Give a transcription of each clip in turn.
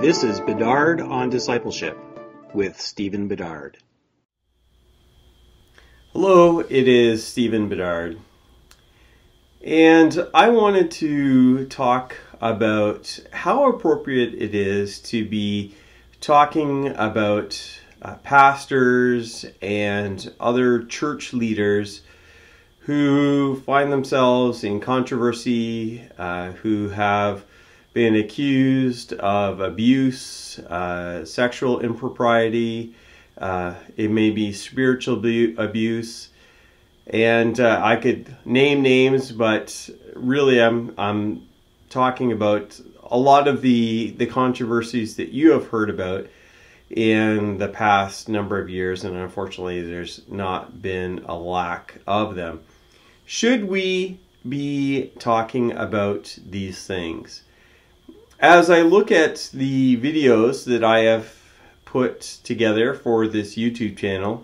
This is Bedard on Discipleship with Stephen Bedard. Hello, it is Stephen Bedard. And I wanted to talk about how appropriate it is to be talking about pastors and other church leaders who find themselves in controversy, who have been accused of abuse, sexual impropriety, it may be spiritual abuse, and I could name names, but really I'm talking about a lot of the controversies that you have heard about in the past number of years, and unfortunately there's not been a lack of them. Should we be talking about these things? As I look at the videos that I have put together for this YouTube channel,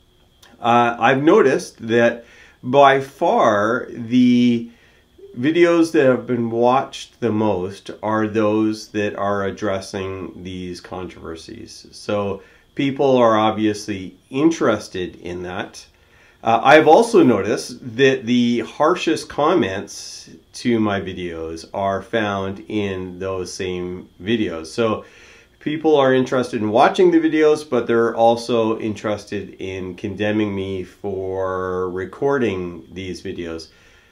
I've noticed that by far the videos that have been watched the most are those that are addressing these controversies. So people are obviously interested in that. I've also noticed that the harshest comments to my videos are found in those same videos. So people are interested in watching the videos, but they're also interested in condemning me for recording these videos.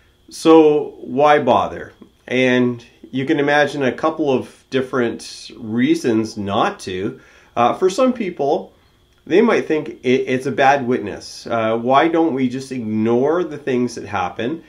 So why bother? And you can imagine a couple of different reasons not to. For some people, they might think it's a bad witness. Why don't we just ignore the things that happen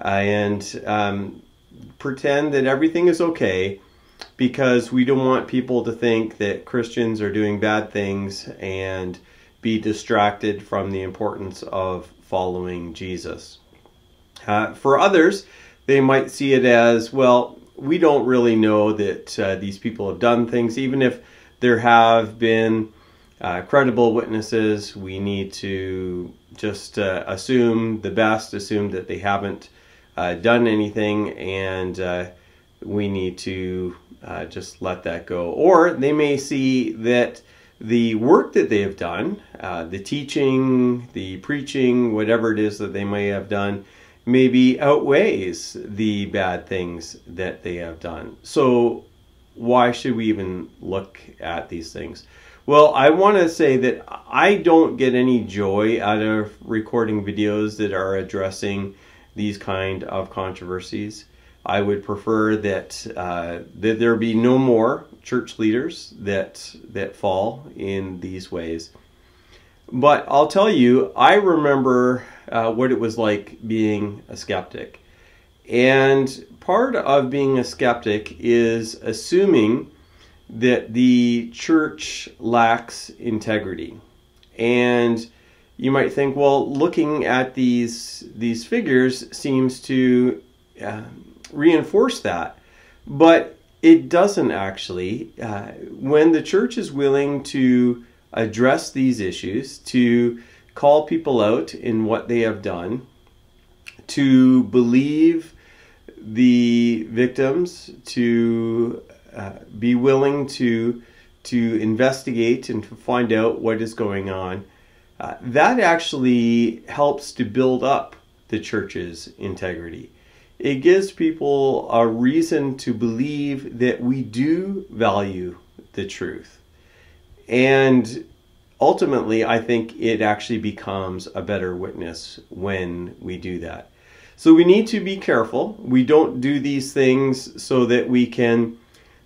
and pretend that everything is okay, because we don't want people to think that Christians are doing bad things and be distracted from the importance of following Jesus. For others, they might see it as, well, we don't really know that these people have done things. Even if there have been credible witnesses, we need to just assume the best, assume that they haven't done anything, and we need to just let that go. Or they may see that the work that they have done, the teaching, the preaching, whatever it is that they may have done, maybe outweighs the bad things that they have done. So why should we even look at these things? Well, I want to say that I don't get any joy out of recording videos that are addressing these kind of controversies. I would prefer that there be no more church leaders that fall in these ways. But I'll tell you, I remember what it was like being a skeptic. And part of being a skeptic is assuming that the church lacks integrity. And you might think, well, looking at these figures seems to reinforce that. But it doesn't actually. When the church is willing to address these issues, to call people out in what they have done, to believe the victims, to be willing to investigate and to find out what is going on, that actually helps to build up the church's integrity. It gives people a reason to believe that we do value the truth. And ultimately, I think it actually becomes a better witness when we do that. So we need to be careful. We don't do these things so that we can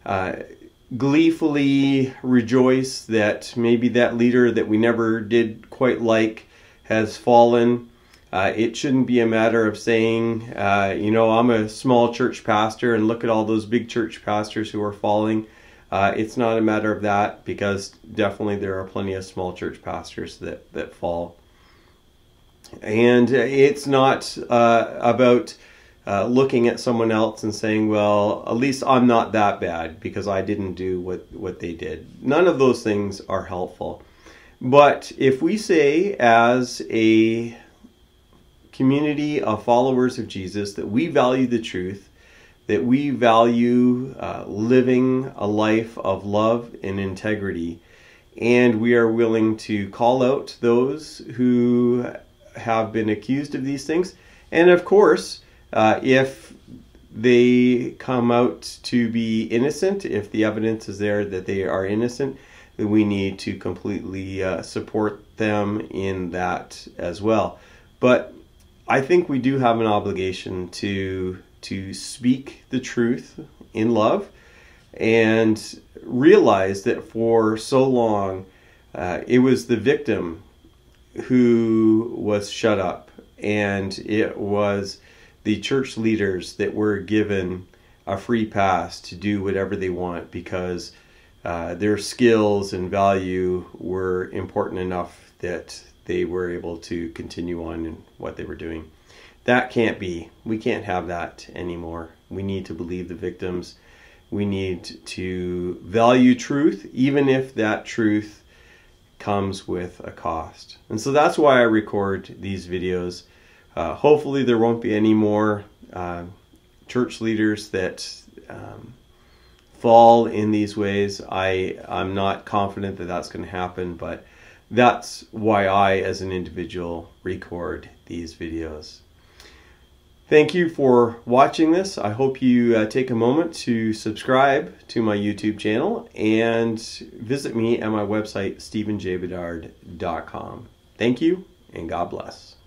gleefully rejoice that maybe that leader that we never did quite like has fallen. It shouldn't be a matter of saying, I'm a small church pastor and look at all those big church pastors who are falling. It's not a matter of that, because definitely there are plenty of small church pastors that fall. And it's not about looking at someone else and saying, well, at least I'm not that bad because I didn't do what they did. None of those things are helpful. But if we say as a community of followers of Jesus that we value the truth, that we value living a life of love and integrity, and we are willing to call out those who have been accused of these things. And of course, if they come out to be innocent, if the evidence is there that they are innocent, then we need to completely support them in that as well. But I think we do have an obligation to speak the truth in love and realize that for so long it was the victim who was shut up, and it was the church leaders that were given a free pass to do whatever they want because their skills and value were important enough that they were able to continue on in what they were doing. That can't be. We can't have that anymore. We need to believe the victims. We need to value truth, even if that truth comes with a cost. And so that's why I record these videos. Hopefully there won't be any more church leaders that fall in these ways. I'm not confident that that's going to happen, but that's why I, as an individual, record these videos. Thank you for watching this. I hope you take a moment to subscribe to my YouTube channel and visit me at my website, stephenjbedard.com. Thank you, and God bless.